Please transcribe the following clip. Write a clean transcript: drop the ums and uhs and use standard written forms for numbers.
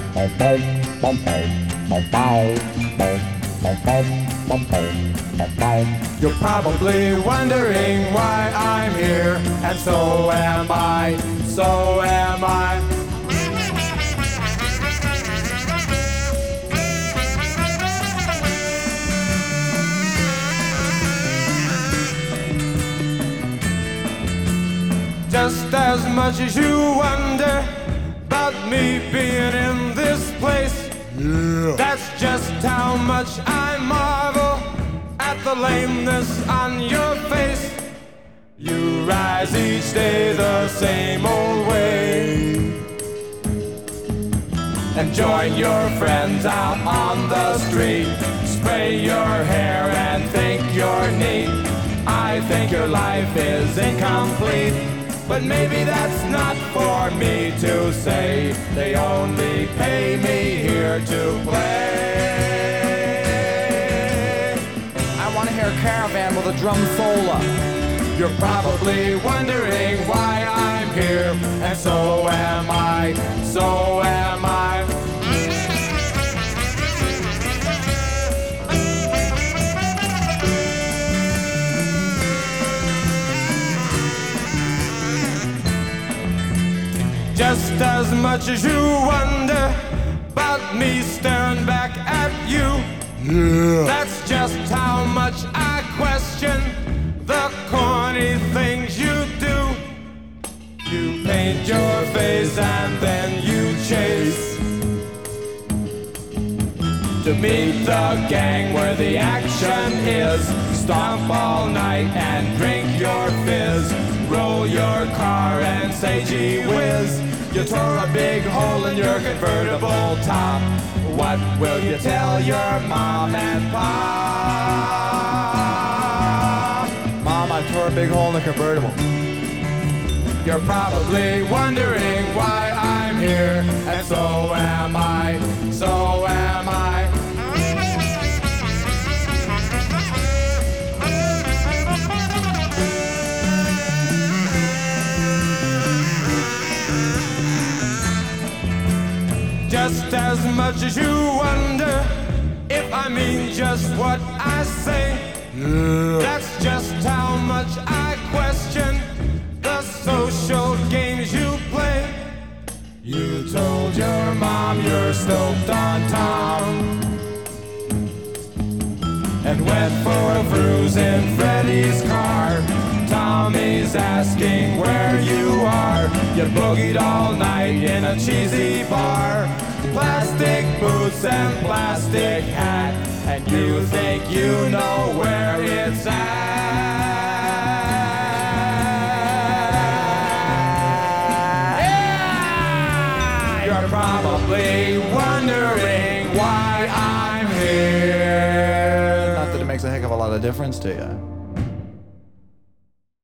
You're probably wondering why I'm here, and so am I, so am I. Just as much as you wonder about me being in this place, that's just how much I marvel at the lameness on your face. You rise each day the same old way, and join your friends out on the street. Spray your hair and think you're neat. I think your life is incomplete, but maybe that's not for me to say. They only pay me here to play. I want to hear Caravan with a drum solo. You're probably wondering why I'm here, and so am I, so am I. Just as much as you wonder about me staring back at you, that's just how much I question the corny things you do. You paint your face and then you chase to meet the gang where the action is. Stomp all night and drink your fizz. Roll your car and say gee whiz. You tore a big hole in your convertible top. What will you tell your mom and pop? Mom, I tore a big hole in the convertible. You're probably wondering why I'm here, and so am I, so am I. Just as much as you wonder if I mean just what I say, that's just how much I question the social games you play. You told your mom you're stoked on Tom, and went for a cruise in Freddie's car. Tommy's asking where you are. You boogied all night in a cheesy bar. Plastic boots and plastic hat, and you think you know where it's at. Yeah! You're probably wondering why I'm here. Not that it makes a heck of a lot of difference to you.